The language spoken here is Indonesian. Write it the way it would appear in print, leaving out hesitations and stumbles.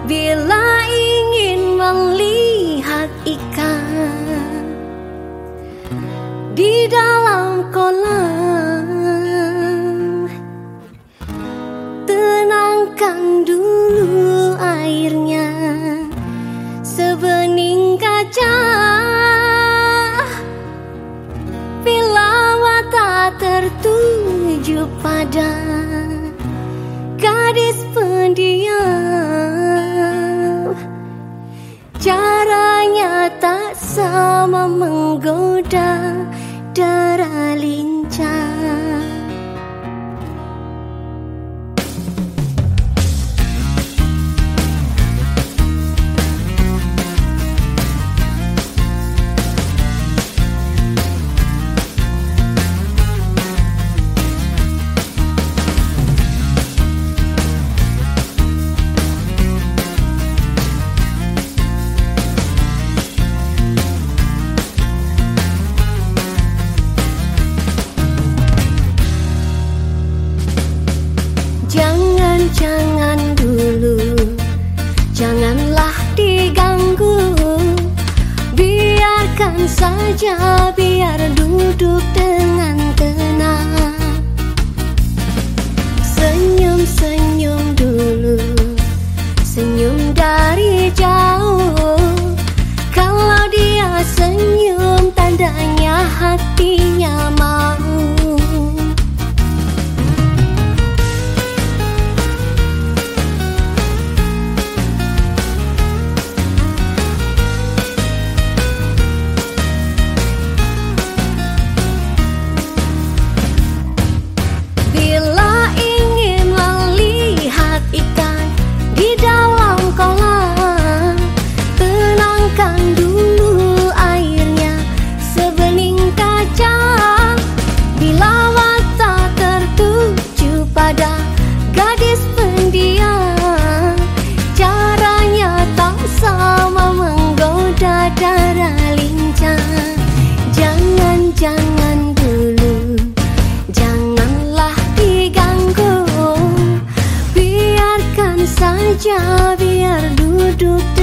Bila ingin melihat ikan di dalam kolam, tenangkan dulu airnya sebening kaca. Bila mata tertuju pada gadis pendiam, caranya tak sama menggoda darah lincah. Jangan dulu, janganlah diganggu. Biarkan saja, biar duduk dengan tenang. Senyum-senyum dulu, senyum dari jauh. Kalau dia senyum, tandanya hatinya mau. Gadis pendiam, caranya tak sama menggoda darah lincah. Jangan dulu, janganlah diganggu. Biarkan saja, biar duduk